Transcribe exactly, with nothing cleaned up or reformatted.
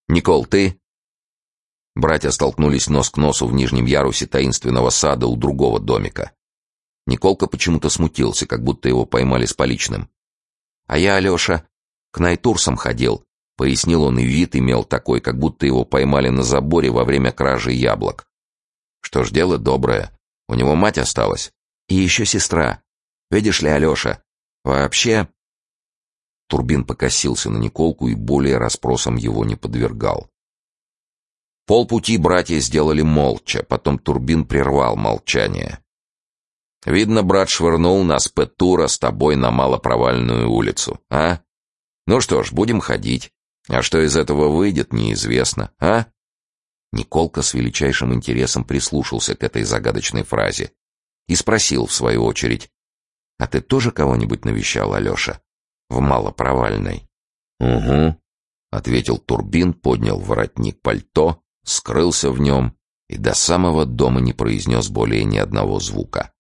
Никол, ты?» Братья столкнулись нос к носу в нижнем ярусе таинственного сада у другого домика. Николка почему-то смутился, как будто его поймали с поличным. «А я, Алеша, к найтурсам ходил», — пояснил он, и вид имел такой, как будто его поймали на заборе во время кражи яблок. «Что ж, дело доброе. У него мать осталась. И еще сестра. Видишь ли, Алеша, вообще...» Турбин покосился на Николку и более расспросам его не подвергал. Полпути братья сделали молча, потом Турбин прервал молчание. «Видно, брат швырнул нас Петура с тобой на малопровальную улицу, а? Ну что ж, будем ходить. А что из этого выйдет, неизвестно, а?» Николка с величайшим интересом прислушался к этой загадочной фразе и спросил в свою очередь: «А ты тоже кого-нибудь навещал, Алеша? В малопровальной?» «Угу», — ответил Турбин, поднял воротник пальто, скрылся в нем и до самого дома не произнес более ни одного звука.